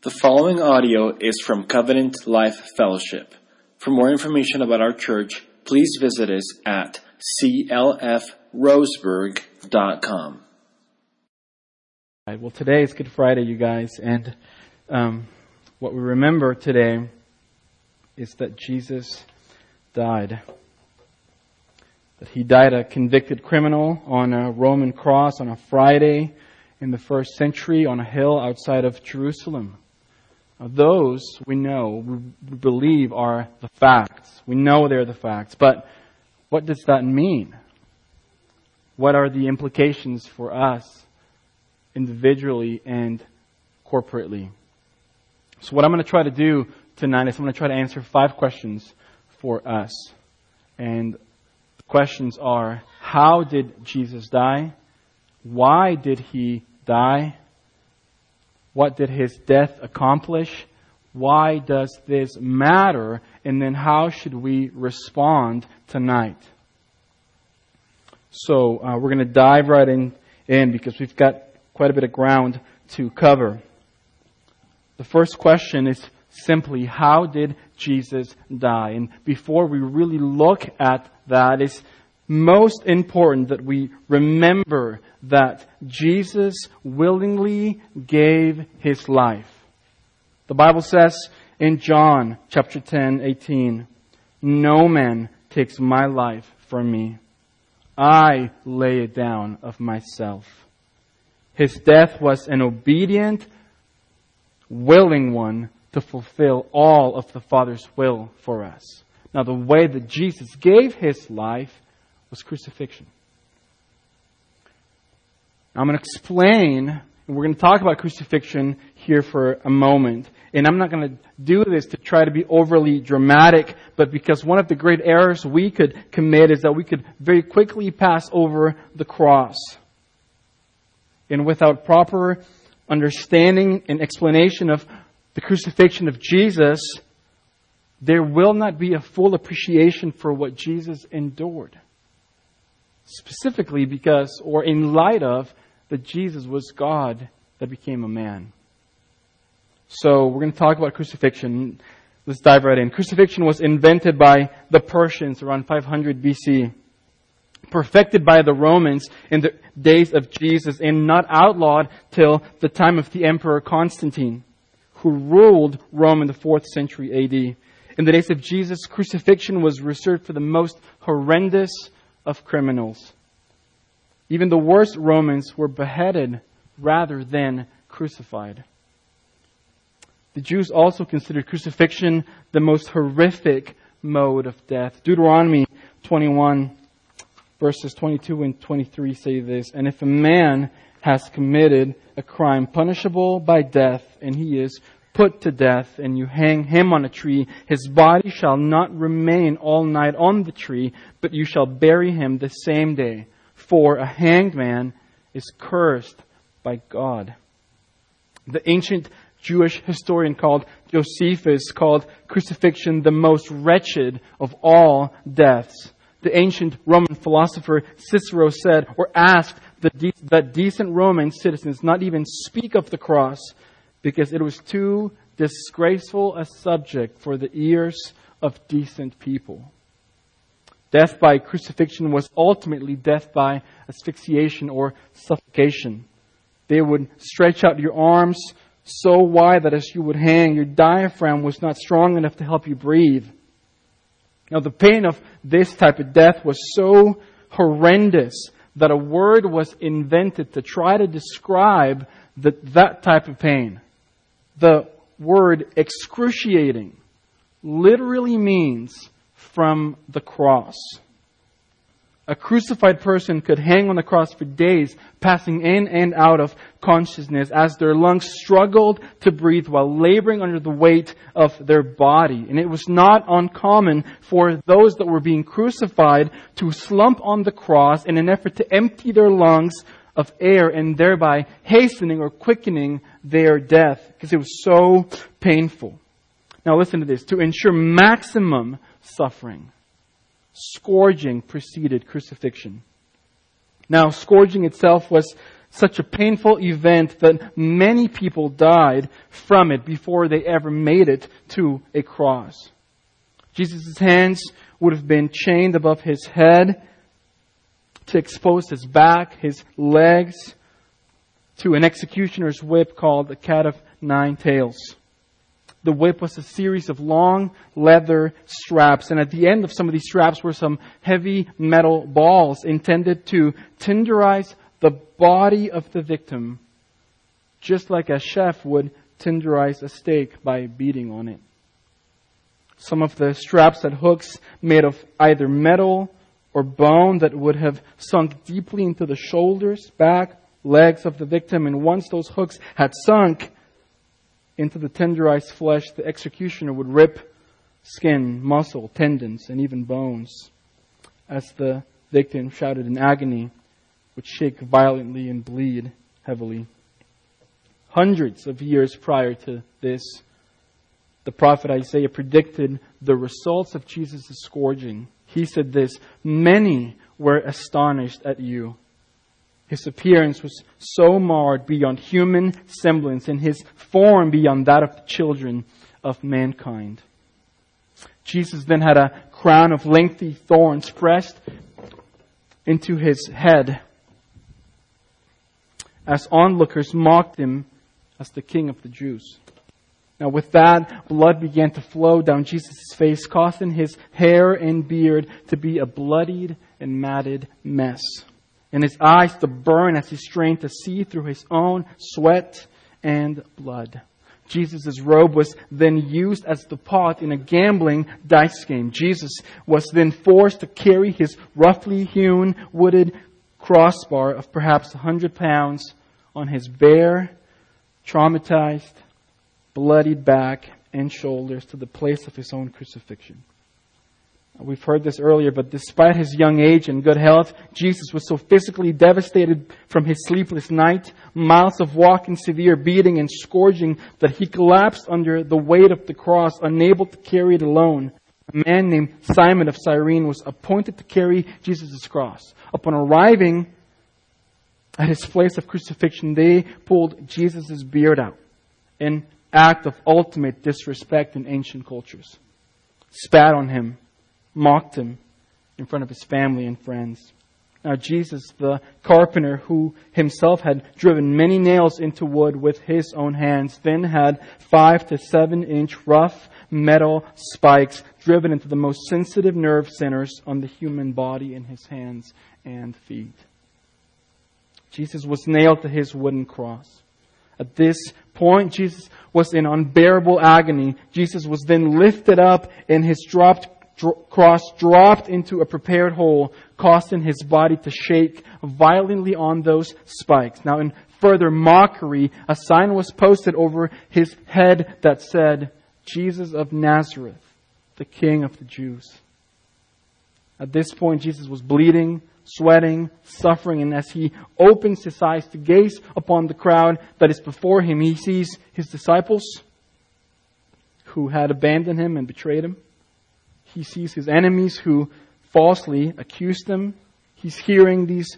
The following audio is from Covenant Life Fellowship. For more information about our church, please visit us at clfroseburg.com. Well, today is Good Friday, you guys, and what we remember today is that Jesus died. That He died a convicted criminal on a Roman cross on a Friday in the first century on a hill outside of Jerusalem. Now, those we know, we believe are the facts. We know they're the facts. But what does that mean? What are the implications for us individually and corporately? So what I'm going to try to do tonight is I'm going to try to answer 5 questions for us. And the questions are, how did Jesus die? Why did He die? What did His death accomplish? Why does this matter? And then how should we respond tonight? So we're going to dive right in because we've got quite a bit of ground to cover. The first question is simply, how did Jesus die? And before we really look at that, it's most important that we remember that Jesus willingly gave His life. The Bible says in John chapter 10:18, "No man takes my life from me. I lay it down of myself." His death was an obedient, willing one to fulfill all of the Father's will for us. Now, the way that Jesus gave His life was crucifixion. I'm going to explain, and we're going to talk about crucifixion here for a moment. And I'm not going to do this to try to be overly dramatic, but because one of the great errors we could commit is that we could very quickly pass over the cross. And without proper understanding and explanation of the crucifixion of Jesus, there will not be a full appreciation for what Jesus endured. Specifically because, or in light of, that Jesus was God that became a man. So we're going to talk about crucifixion. Let's dive right in. Crucifixion was invented by the Persians around 500 BC. Perfected by the Romans in the days of Jesus and not outlawed till the time of the Emperor Constantine, who ruled Rome in the 4th century AD. In the days of Jesus, crucifixion was reserved for the most horrendous of criminals. Even the worst Romans were beheaded rather than crucified. The Jews also considered crucifixion the most horrific mode of death. Deuteronomy 21 verses 22 and 23 say this, "And if a man has committed a crime punishable by death, and he is put to death, and you hang him on a tree, his body shall not remain all night on the tree, but you shall bury him the same day. For a hanged man is cursed by God." The ancient Jewish historian called Josephus called crucifixion the most wretched of all deaths. The ancient Roman philosopher Cicero said or asked that decent Roman citizens not even speak of the cross because it was too disgraceful a subject for the ears of decent people. Death by crucifixion was ultimately death by asphyxiation or suffocation. They would stretch out your arms so wide that as you would hang, your diaphragm was not strong enough to help you breathe. Now, the pain of this type of death was so horrendous that a word was invented to try to describe that type of pain. The word excruciating literally means from the cross. A crucified person could hang on the cross for days, passing in and out of consciousness as their lungs struggled to breathe while laboring under the weight of their body. And it was not uncommon for those that were being crucified to slump on the cross in an effort to empty their lungs of air and thereby hastening or quickening their death because it was so painful. Now listen to this. To ensure maximum suffering, scourging preceded crucifixion. Now, scourging itself was such a painful event that many people died from it before they ever made it to a cross. Jesus' hands would have been chained above his head to expose his back, his legs, to an executioner's whip called the cat of nine tails. The whip was a series of long leather straps, and at the end of some of these straps were some heavy metal balls intended to tenderize the body of the victim, just like a chef would tenderize a steak by beating on it. Some of the straps had hooks made of either metal or bone that would have sunk deeply into the shoulders, back, legs of the victim, and once those hooks had sunk into the tenderized flesh, the executioner would rip skin, muscle, tendons, and even bones. As the victim shouted in agony, would shake violently and bleed heavily. Hundreds of years prior to this, the prophet Isaiah predicted the results of Jesus' scourging. He said this, "Many were astonished at you." His appearance was so marred beyond human semblance, and his form beyond that of the children of mankind. Jesus then had a crown of lengthy thorns pressed into his head, as onlookers mocked him as the King of the Jews. Now with that, blood began to flow down Jesus' face, causing his hair and beard to be a bloodied and matted mess, and his eyes to burn as he strained to see through his own sweat and blood. Jesus' robe was then used as the pot in a gambling dice game. Jesus was then forced to carry his roughly hewn wooden crossbar of perhaps 100 pounds on his bare, traumatized, bloodied back and shoulders to the place of his own crucifixion. We've heard this earlier, but despite his young age and good health, Jesus was so physically devastated from his sleepless night, miles of walking, severe beating, and scourging that he collapsed under the weight of the cross, unable to carry it alone. A man named Simon of Cyrene was appointed to carry Jesus' cross. Upon arriving at his place of crucifixion, they pulled Jesus' beard out, an act of ultimate disrespect in ancient cultures, spat on him, mocked him in front of his family and friends. Now Jesus, the carpenter who himself had driven many nails into wood with his own hands, then had 5 to 7 inch rough metal spikes driven into the most sensitive nerve centers on the human body in his hands and feet. Jesus was nailed to his wooden cross. At this point, Jesus was in unbearable agony. Jesus was then lifted up and his cross dropped into a prepared hole, causing his body to shake violently on those spikes. Now, in further mockery, a sign was posted over his head that said, "Jesus of Nazareth, the King of the Jews." At this point, Jesus was bleeding, sweating, suffering, and as he opens his eyes to gaze upon the crowd that is before him, he sees his disciples who had abandoned him and betrayed him. He sees his enemies who falsely accused him. He's hearing these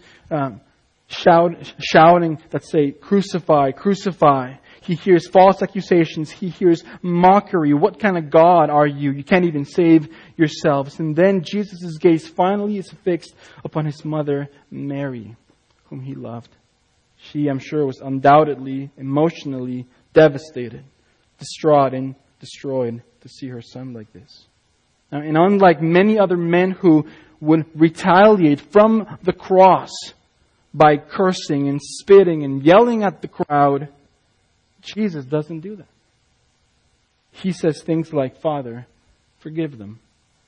shouting that say, "Crucify, crucify." He hears false accusations. He hears mockery. "What kind of God are you? You can't even save yourselves." And then Jesus' gaze finally is fixed upon his mother, Mary, whom he loved. She, I'm sure, was undoubtedly emotionally devastated, distraught, and destroyed to see her son like this. Now, and unlike many other men who would retaliate from the cross by cursing and spitting and yelling at the crowd, Jesus doesn't do that. He says things like, "Father, forgive them."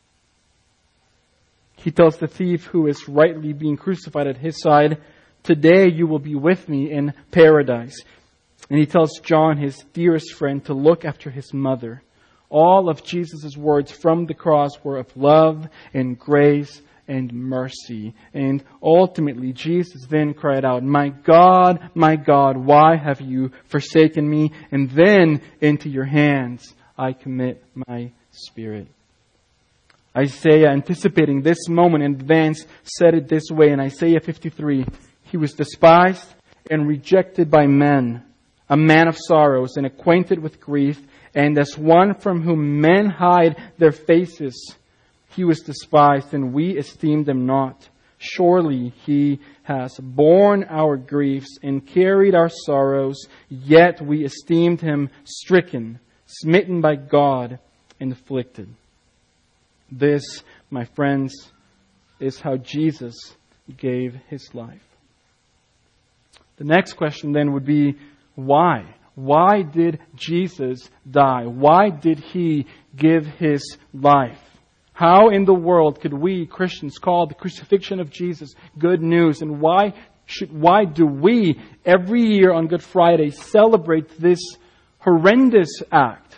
He tells the thief who is rightly being crucified at his side, "Today you will be with me in paradise." And he tells John, his dearest friend, to look after his mother. All of Jesus' words from the cross were of love and grace and mercy. And ultimately, Jesus then cried out, my God, why have you forsaken me? And then into your hands I commit my spirit." Isaiah, anticipating this moment in advance, said it this way in Isaiah 53, "He was despised and rejected by men, a man of sorrows and acquainted with grief, and as one from whom men hide their faces, He was despised, and we esteemed Him not. Surely He has borne our griefs and carried our sorrows, yet we esteemed Him stricken, smitten by God, and afflicted. This, my friends, is how Jesus gave His life. The next question then would be, why? Why did Jesus die? Why did He give His life? How in the world could we Christians call the crucifixion of Jesus good news? And why do we every year on Good Friday celebrate this horrendous act?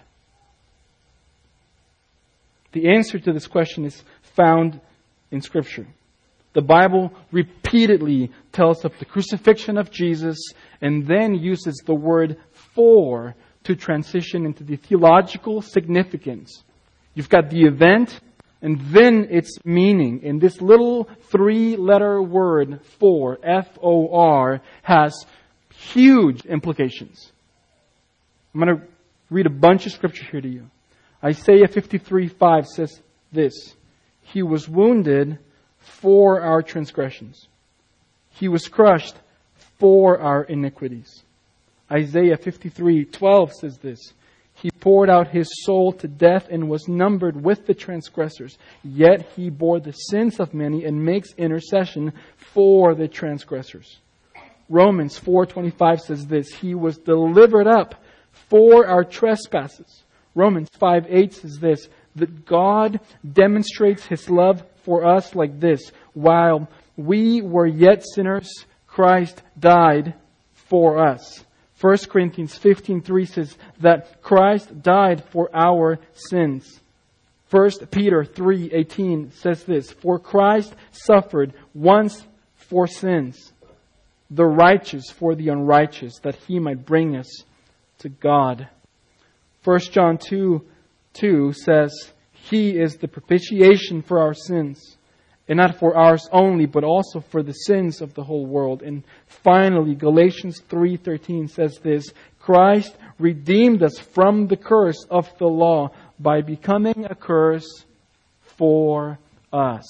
The answer to this question is found in Scripture. The Bible repeatedly tells of the crucifixion of Jesus and then uses the word "for" to transition into the theological significance. You've got the event and then its meaning. And this little 3-letter word "for," F-O-R, has huge implications. I'm going to read a bunch of scripture here to you. Isaiah 53:5 says this: He was wounded for our transgressions. He was crushed for our iniquities. Isaiah 53:12 says this: He poured out His soul to death and was numbered with the transgressors. Yet He bore the sins of many and makes intercession for the transgressors. Romans 4:25 says this: He was delivered up for our trespasses. Romans 5:8 says this: that God demonstrates His love for us like this: while we were yet sinners, Christ died for us. 1 Corinthians 15:3 says that Christ died for our sins. 1 Peter 3:18 says this: For Christ suffered once for sins, the righteous for the unrighteous, that He might bring us to God. 1 John 2:2 says, He is the propitiation for our sins, and not for ours only, but also for the sins of the whole world. And finally, Galatians 3:13 says this: Christ redeemed us from the curse of the law by becoming a curse for us.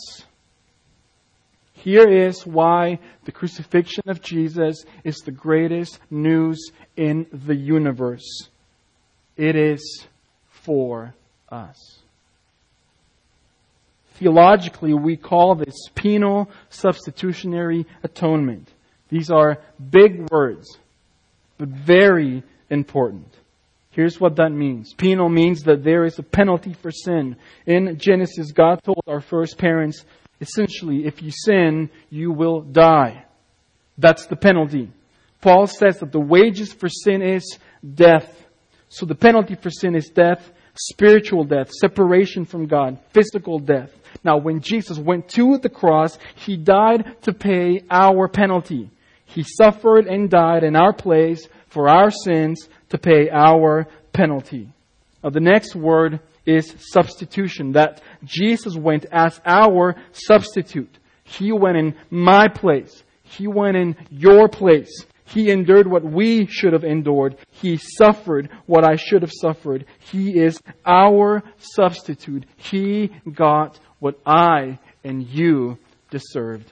Here is why the crucifixion of Jesus is the greatest news in the universe. It is for us. Theologically, we call this penal substitutionary atonement. These are big words, but very important. Here's what that means. Penal means that there is a penalty for sin. In Genesis, God told our first parents, essentially, if you sin, you will die. That's the penalty. Paul says that the wages for sin is death. So the penalty for sin is death, spiritual death, separation from God, physical death. Now, when Jesus went to the cross, He died to pay our penalty. He suffered and died in our place for our sins to pay our penalty. Now, the next word is substitution. That Jesus went as our substitute. He went in my place. He went in your place. He endured what we should have endured. He suffered what I should have suffered. He is our substitute. He got what I and you deserved.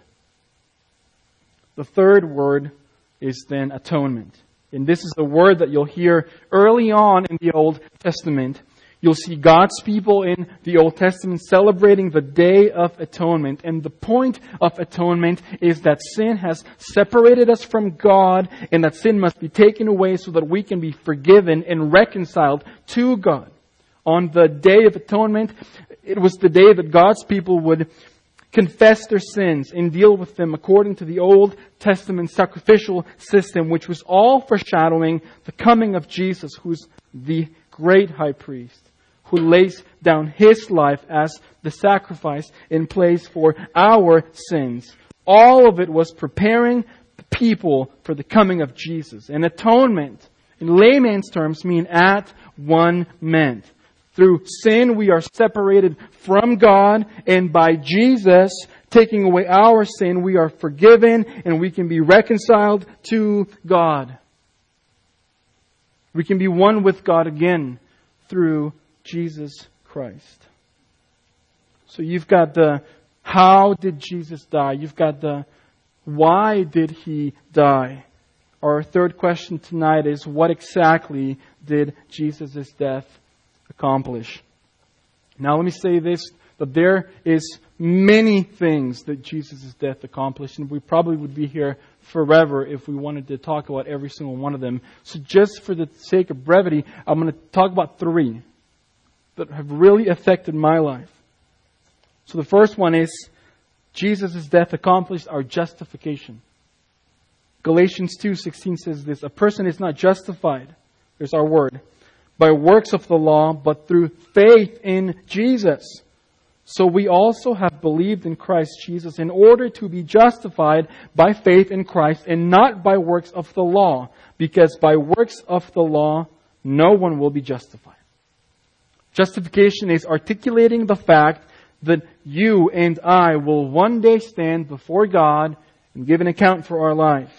The third word is then atonement. And this is the word that you'll hear early on in the Old Testament. You'll see God's people in the Old Testament celebrating the Day of Atonement. And the point of atonement is that sin has separated us from God, and that sin must be taken away so that we can be forgiven and reconciled to God. On the Day of Atonement, it was the day that God's people would confess their sins and deal with them according to the Old Testament sacrificial system, which was all foreshadowing the coming of Jesus, who's the great high priest, who lays down His life as the sacrifice in place for our sins. All of it was preparing the people for the coming of Jesus. And atonement, in layman's terms, mean at one meant. Through sin we are separated from God, and by Jesus, taking away our sin, we are forgiven and we can be reconciled to God. We can be one with God again through Jesus Christ. So you've got the how did Jesus die? You've got the why did He die? Our third question tonight is, what exactly did Jesus' death accomplish? Now let me say this, that there is many things that Jesus' death accomplished, and we probably would be here forever if we wanted to talk about every single one of them. So just for the sake of brevity, I'm going to talk about 3 that have really affected my life. So the first one is, Jesus' death accomplished our justification. Galatians 2:16 says this, a person is not justified, there's our word, by works of the law, but through faith in Jesus. So we also have believed in Christ Jesus in order to be justified by faith in Christ and not by works of the law, because by works of the law no one will be justified. Justification is articulating the fact that you and I will one day stand before God and give an account for our life.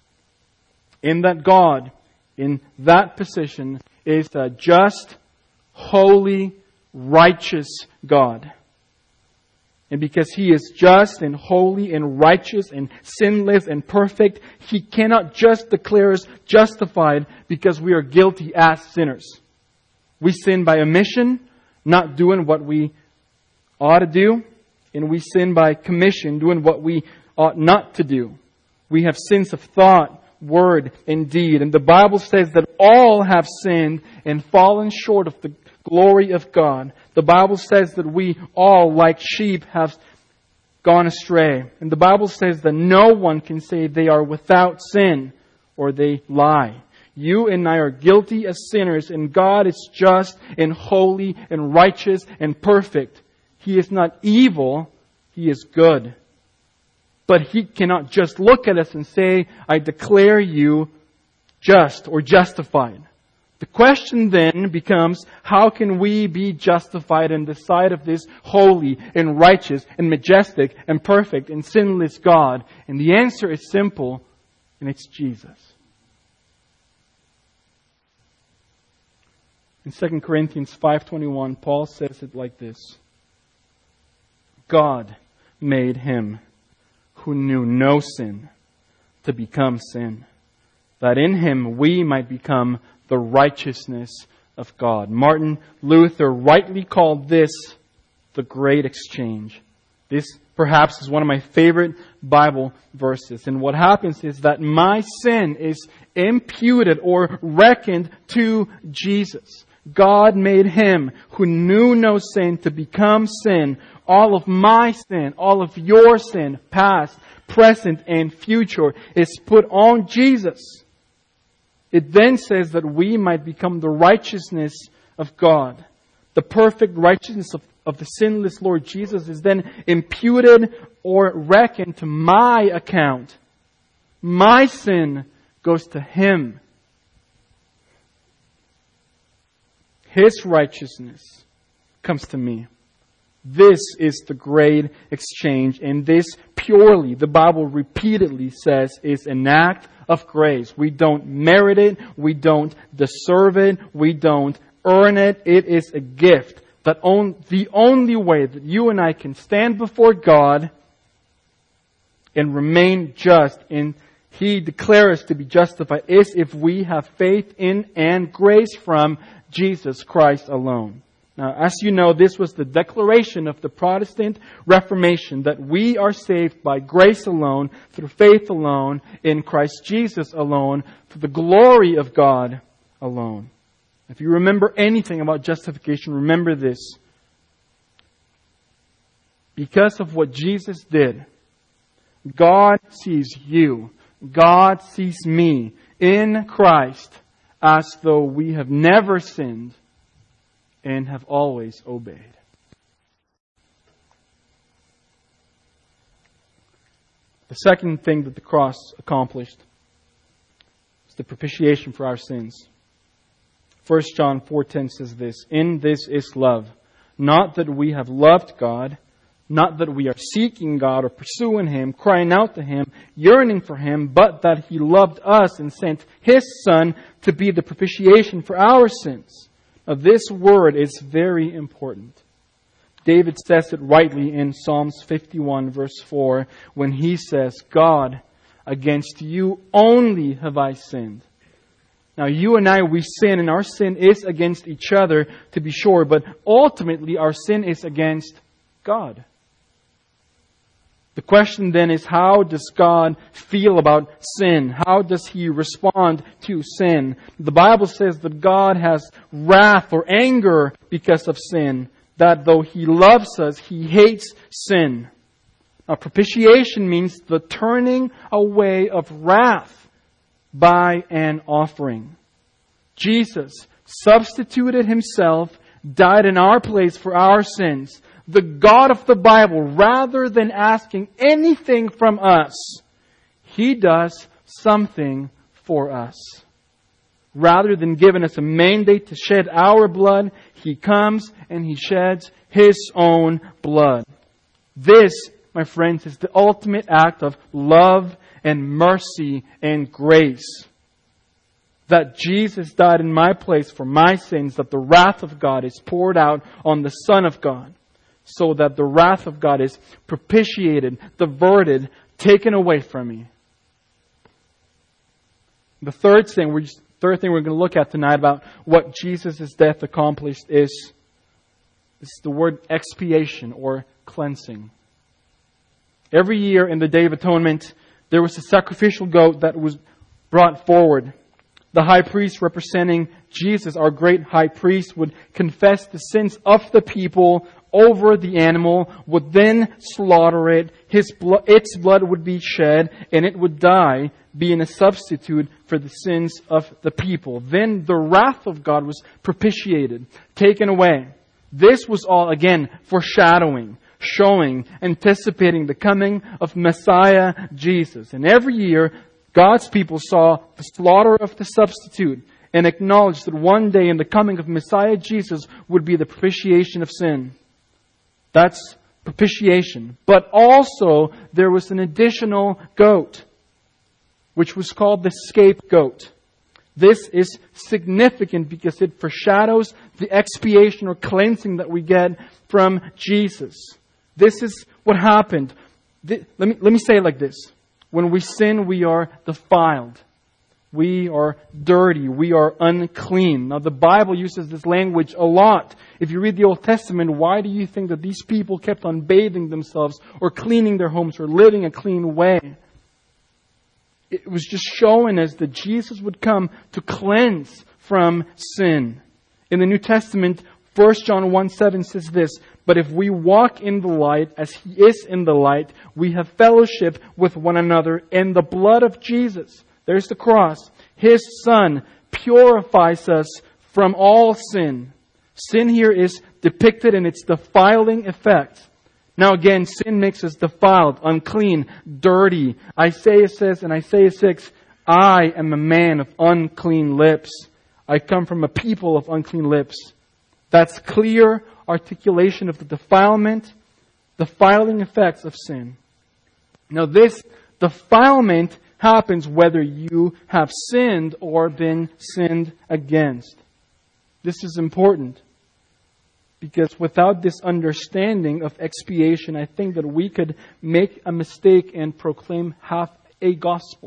And that God, in that position, is a just, holy, righteous God. And because He is just and holy and righteous and sinless and perfect, He cannot just declare us justified because we are guilty as sinners. We sin by omission, not doing what we ought to do, and we sin by commission, doing what we ought not to do. We have sins of thought, word, and deed. And the Bible says that all have sinned and fallen short of the glory of God. The Bible says that we all, like sheep, have gone astray. And the Bible says that no one can say they are without sin or they lie. You and I are guilty as sinners, and God is just and holy and righteous and perfect. He is not evil, He is good. But He cannot just look at us and say, I declare you just or justified. The question then becomes, how can we be justified in the sight of this holy and righteous and majestic and perfect and sinless God? And the answer is simple, and it's Jesus. In 2 Corinthians 5:21, Paul says it like this. God made Him who knew no sin to become sin, that in Him we might become the righteousness of God. Martin Luther rightly called this the great exchange. This perhaps is one of my favorite Bible verses. And what happens is that my sin is imputed or reckoned to Jesus. God made Him who knew no sin to become sin. All of my sin, all of your sin, past, present, and future, is put on Jesus. It then says that we might become the righteousness of God. The perfect righteousness of the sinless Lord Jesus is then imputed or reckoned to my account. My sin goes to Him. His righteousness comes to me. This is the great exchange, and this purely, the Bible repeatedly says, is an act of grace. We don't merit it, we don't deserve it, we don't earn it. It is a gift. That the only way that you and I can stand before God and remain just, and He declares us to be justified, is if we have faith in and grace from Jesus Christ alone. Now, as you know, this was the declaration of the Protestant Reformation, that we are saved by grace alone, through faith alone, in Christ Jesus alone, for the glory of God alone. If you remember anything about justification, remember this. Because of what Jesus did, God sees you, God sees me in Christ as though we have never sinned and have always obeyed. The second thing that the cross accomplished is the propitiation for our sins. 1 John 4:10 says this, "In this is love, not that we have loved God, Not that we are seeking God or pursuing Him, crying out to Him, yearning for Him, but that He loved us and sent His Son to be the propitiation for our sins. Now this word is very important. David says it rightly in Psalms 51 verse 4 when he says, God, against you only have I sinned. Now you and I, we sin, and our sin is against each other, to be sure, but ultimately our sin is against God. The question then is, how does God feel about sin? How does He respond to sin? The Bible says that God has wrath or anger because of sin. That though He loves us, He hates sin. Now, propitiation means the turning away of wrath by an offering. Jesus substituted Himself, died in our place for our sins. The God of the Bible, rather than asking anything from us, He does something for us. Rather than giving us a mandate to shed our blood, He comes and He sheds His own blood. This, my friends, is the ultimate act of love and mercy and grace. That Jesus died in my place for my sins, that the wrath of God is poured out on the Son of God, so that the wrath of God is propitiated, diverted, taken away from me. The third thing we're going to look at tonight about what Jesus' death accomplished is the word expiation or cleansing. Every year in the Day of Atonement, there was a sacrificial goat that was brought forward. The high priest, representing Jesus, our great high priest, would confess the sins of the people over the animal, would then slaughter it, its blood would be shed, and it would die, being a substitute for the sins of the people. Then the wrath of God was propitiated, taken away. This was all, again, foreshadowing, showing, anticipating the coming of Messiah Jesus. And every year, God's people saw the slaughter of the substitute and acknowledged that one day in the coming of Messiah Jesus would be the propitiation of sin. That's propitiation. But also, there was an additional goat, which was called the scapegoat. This is significant because it foreshadows the expiation or cleansing that we get from Jesus. This is what happened. Let me say it like this. When we sin, we are defiled. We are dirty. We are unclean. Now, the Bible uses this language a lot. If you read the Old Testament, why do you think that these people kept on bathing themselves or cleaning their homes or living a clean way? It was just showing us that Jesus would come to cleanse from sin. In the New Testament, 1 John 1:7 says this, "But if we walk in the light as He is in the light, we have fellowship with one another, and the blood of Jesus," there's the cross, His Son, "purifies us from all sin." Sin here is depicted in its defiling effect. Now again, sin makes us defiled, unclean, dirty. Isaiah says in Isaiah 6, "I am a man of unclean lips. I come from a people of unclean lips." That's clear articulation of the defiling effects of sin. Now this defilement happens whether you have sinned or been sinned against. This is important. Because without this understanding of expiation, I think that we could make a mistake and proclaim half a gospel.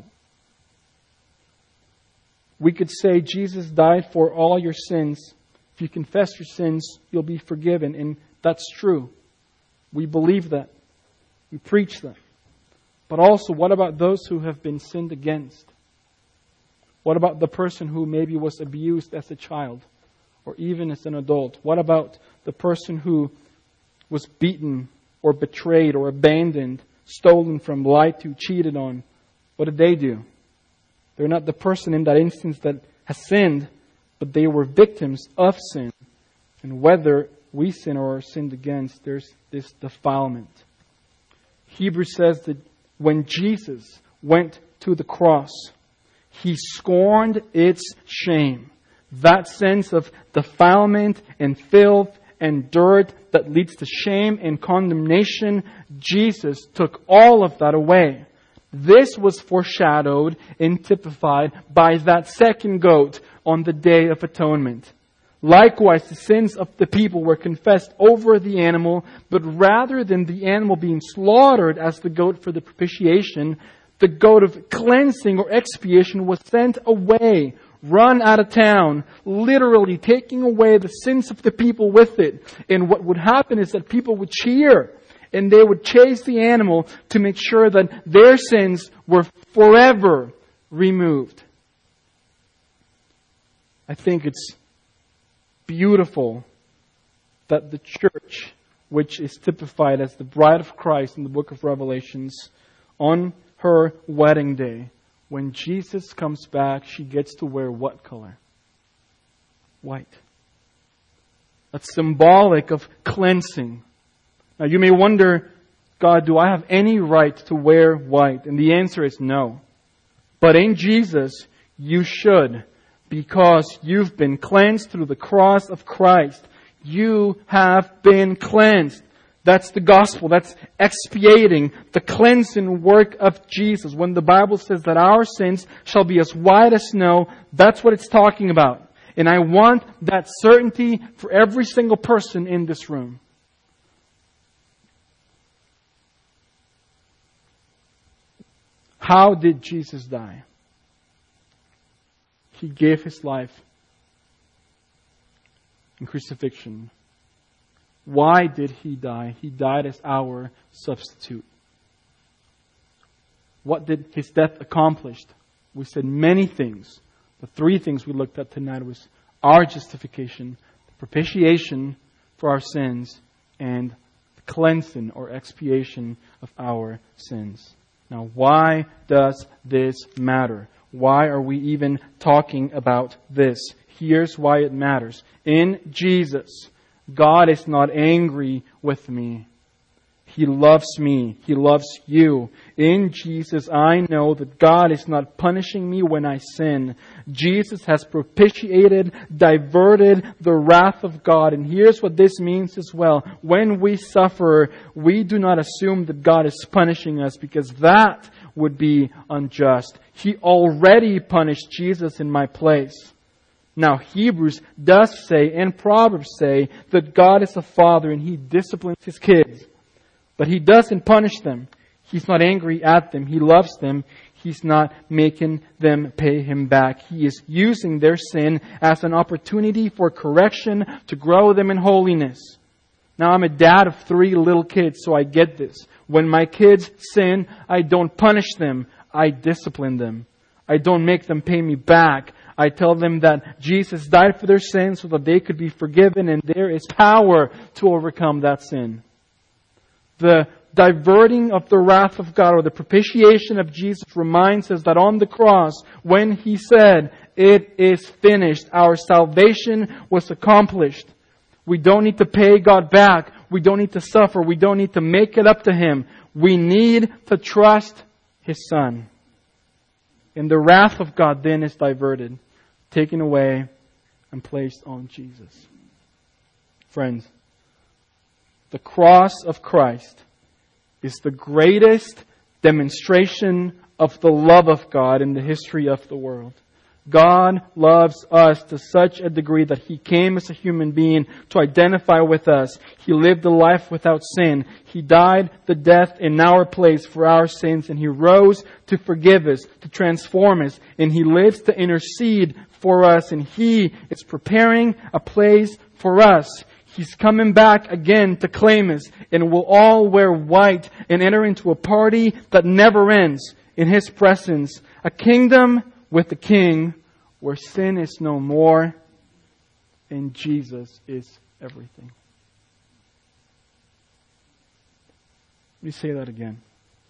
We could say Jesus died for all your sins. If you confess your sins, you'll be forgiven. And that's true. We believe that. We preach that. But also, what about those who have been sinned against? What about the person who maybe was abused as a child or even as an adult? What about the person who was beaten or betrayed or abandoned, stolen from, lied to, cheated on? What did they do? They're not the person in that instance that has sinned, but they were victims of sin. And whether we sin or are sinned against, there's this defilement. Hebrews says that when Jesus went to the cross, He scorned its shame. That sense of defilement and filth and dirt that leads to shame and condemnation, Jesus took all of that away. This was foreshadowed and typified by that second goat on the Day of Atonement. Likewise, the sins of the people were confessed over the animal, but rather than the animal being slaughtered as the goat for the propitiation, the goat of cleansing or expiation was sent away, run out of town, literally taking away the sins of the people with it. And what would happen is that people would cheer and they would chase the animal to make sure that their sins were forever removed. I think it's beautiful that the church, which is typified as the bride of Christ in the book of Revelations, on her wedding day, when Jesus comes back, she gets to wear what color? White. That's symbolic of cleansing. Now you may wonder, God, do I have any right to wear white? And the answer is no. But in Jesus, you should, because you've been cleansed through the cross of Christ. You have been cleansed. That's the gospel. That's expiating the cleansing work of Jesus. When the Bible says that our sins shall be as white as snow, that's what it's talking about. And I want that certainty for every single person in this room. How did Jesus die? He gave His life in crucifixion. Why did He die? He died as our substitute. What did His death accomplish? We said many things. The three things we looked at tonight was our justification, the propitiation for our sins, and the cleansing or expiation of our sins. Now, why does this matter? Why are we even talking about this? Here's why it matters. In Jesus, God is not angry with me. He loves me. He loves you. In Jesus, I know that God is not punishing me when I sin. Jesus has propitiated, diverted the wrath of God. And here's what this means as well. When we suffer, we do not assume that God is punishing us, because that would be unjust. He already punished Jesus in my place. Now, Hebrews does say, and Proverbs say, that God is a father and He disciplines His kids. But He doesn't punish them. He's not angry at them. He loves them. He's not making them pay Him back. He is using their sin as an opportunity for correction to grow them in holiness. Now, I'm a dad of 3 little kids, so I get this. When my kids sin, I don't punish them. I discipline them. I don't make them pay me back. I tell them that Jesus died for their sins so that they could be forgiven, and there is power to overcome that sin. The diverting of the wrath of God, or the propitiation of Jesus, reminds us that on the cross, when He said, "It is finished," our salvation was accomplished. We don't need to pay God back. We don't need to suffer. We don't need to make it up to Him. We need to trust His Son. And the wrath of God then is diverted, taken away, and placed on Jesus. Friends, the cross of Christ is the greatest demonstration of the love of God in the history of the world. God loves us to such a degree that He came as a human being to identify with us. He lived a life without sin. He died the death in our place for our sins, and He rose to forgive us, to transform us, and He lives to intercede for us, and He is preparing a place for us. He's coming back again to claim us, and we'll all wear white and enter into a party that never ends in His presence. A kingdom with the King, where sin is no more and Jesus is everything. Let me say that again.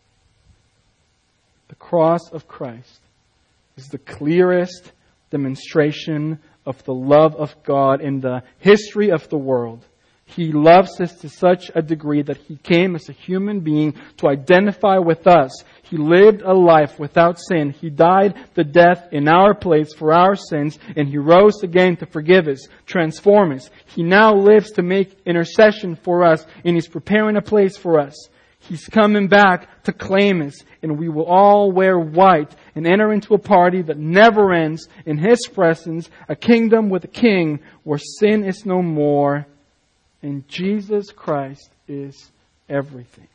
The cross of Christ is the clearest demonstration of the love of God in the history of the world. He loves us to such a degree that He came as a human being to identify with us. He lived a life without sin. He died the death in our place for our sins, and He rose again to forgive us, transform us. He now lives to make intercession for us, and He's preparing a place for us. He's coming back to claim us, and we will all wear white and enter into a party that never ends in His presence, a kingdom with a king where sin is no more, and Jesus Christ is everything.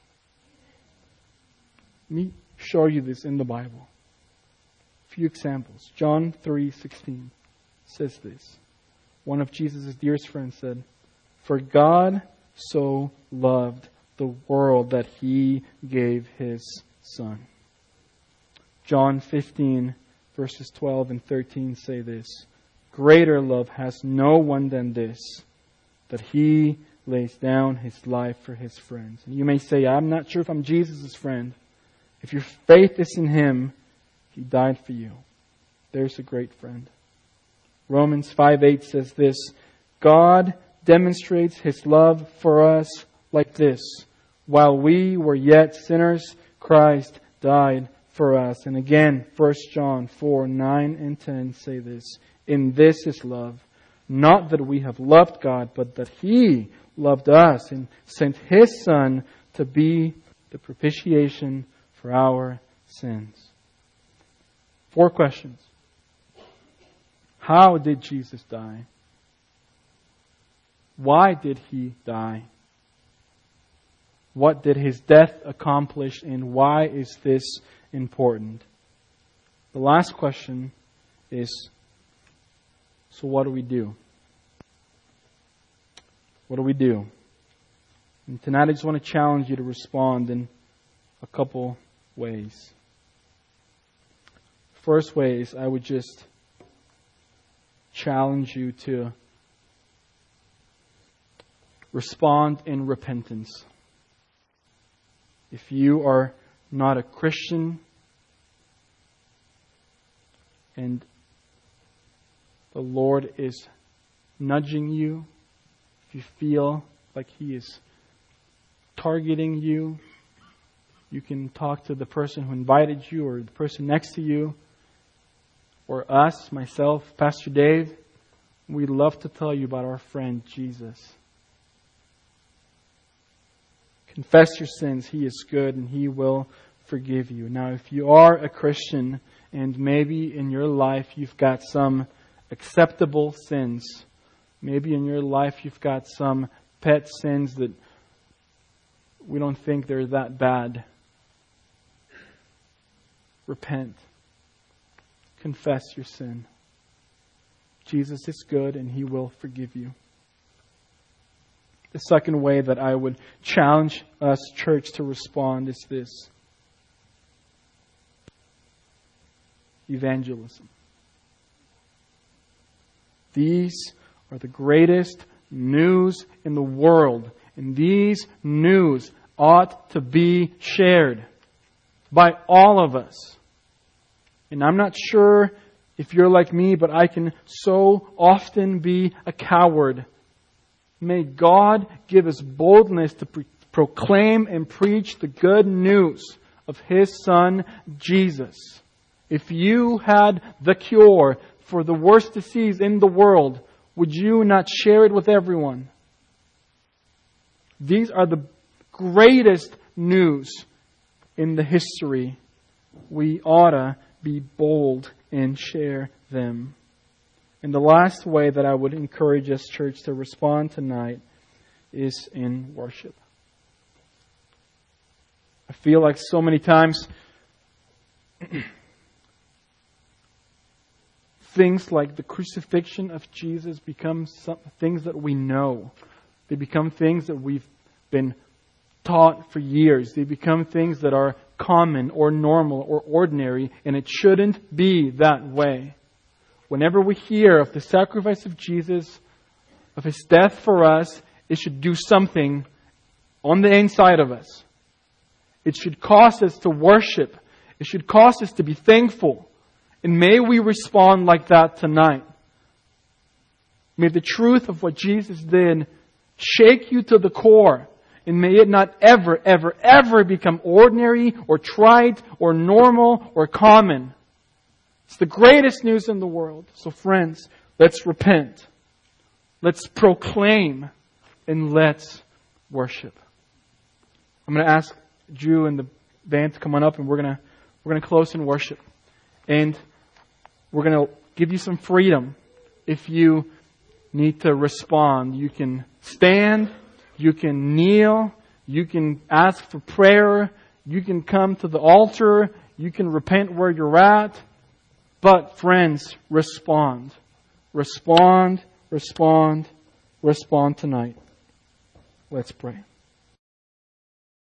Let me show you this in the Bible. A few examples. John 3:16 says this. One of Jesus' dearest friends said, "For God so loved the world that He gave His Son." John 15 verses 12 and 13 say this. "Greater love has no one than this, that He lays down His life for His friends." And you may say, "I'm not sure if I'm Jesus' friend." If your faith is in Him, He died for you. There's a great friend. Romans 5:8 says this. "God demonstrates His love for us like this. While we were yet sinners, Christ died for us." And again, 1 John 4:9 and 10 say this. "In this is love, not that we have loved God, but that He loved us and sent His Son to be the propitiation for our sins." 4 questions. How did Jesus die? Why did He die? What did His death accomplish, and why is this important? The last question is, so what do we do? What do we do? And tonight I just want to challenge you to respond in a couple ways. First way is I would just challenge you to respond in repentance. If you are not a Christian and the Lord is nudging you, if you feel like He is targeting you, you can talk to the person who invited you or the person next to you or us, myself, Pastor Dave. We'd love to tell you about our friend Jesus. Confess your sins. He is good and He will forgive you. Now, if you are a Christian and maybe in your life you've got some acceptable sins, maybe in your life you've got some pet sins that we don't think they're that bad, repent. Confess your sin. Jesus is good and He will forgive you. The second way that I would challenge us, church, to respond is this. Evangelism. These are the greatest news in the world. And these news ought to be shared by all of us. And I'm not sure if you're like me, but I can so often be a coward. May God give us boldness to proclaim and preach the good news of His Son, Jesus. If you had the cure for the worst disease in the world, would you not share it with everyone? These are the greatest news in the history. We ought to be bold and share them. And the last way that I would encourage us, church, to respond tonight is in worship. I feel like so many times things like the crucifixion of Jesus become things that we know. They become things that we've been taught for years. They become things that are common or normal or ordinary, and it shouldn't be that way. Whenever we hear of the sacrifice of Jesus, of His death for us, it should do something on the inside of us. It should cause us to worship. It should cause us to be thankful. And may we respond like that tonight. May the truth of what Jesus did shake you to the core. And may it not ever, ever, ever become ordinary or trite or normal or common. It's the greatest news in the world. So friends, let's repent. Let's proclaim and let's worship. I'm going to ask Drew and the band to come on up, and we're going to close in worship. And we're going to give you some freedom. If you need to respond, you can stand, you can kneel, you can ask for prayer, you can come to the altar, you can repent where you're at. But friends, respond. Respond, respond, respond tonight. Let's pray.